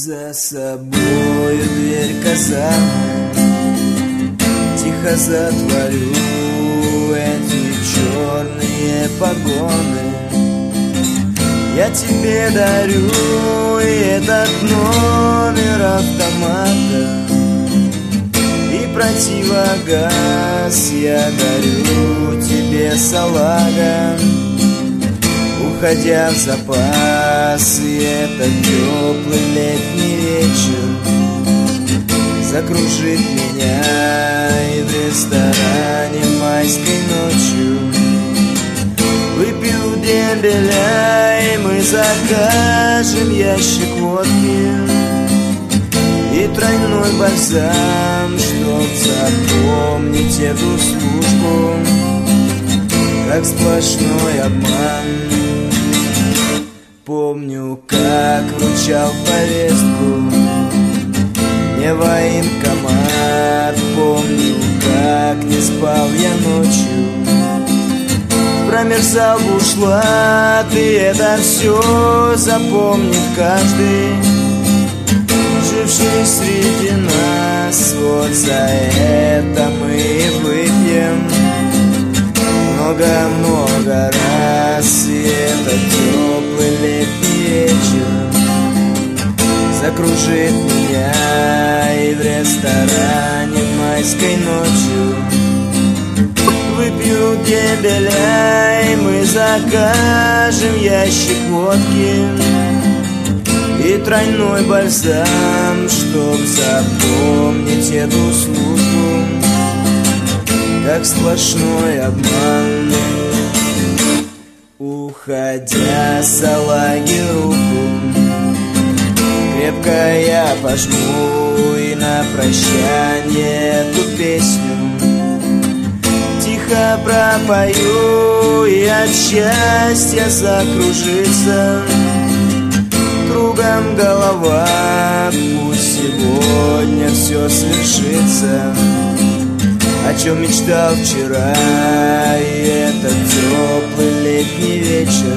За собою дверь казармы тихо затворю, эти черные погоны я тебе дарю, и этот номер автомата и противогаз я дарю тебе, салага, уходя в запас. И этот теплый летний вечер закружит меня, и в ресторане майской ночью выпью дембеля, и мы закажем ящик водки и тройной бальзам, чтоб запомнить эту службу как сплошной обман. Помню, как вручал повестку мне военкомат, помню, как не спал я ночью, промерзал бушлат, и это все запомнит каждый, живший среди нас. Вот за это мы и выпьем много-много раз. И этот теплый летний вечер закружит меня, и в ресторане майской ночью выпью дембеля, и мы закажем ящик водки и тройной бальзам, чтоб запомнить эту службу как сплошной обман. Уходя, салаги, руку крепко я пожму, и на прощание эту песню тихо пропою, и от счастья закружится кругом голова. Пусть сегодня все свершится, о чем мечтал вчера, и этот теплый летний вечер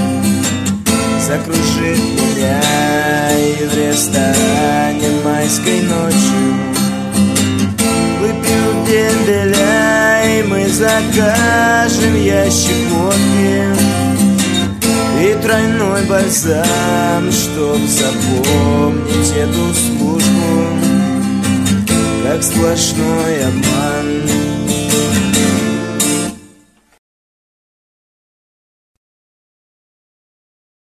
закружит меня, и в ресторане майской ночью выпью дембеля, и мы закажем ящик водки и тройной бальзам, чтоб запомнить эту службу как сплошной обман.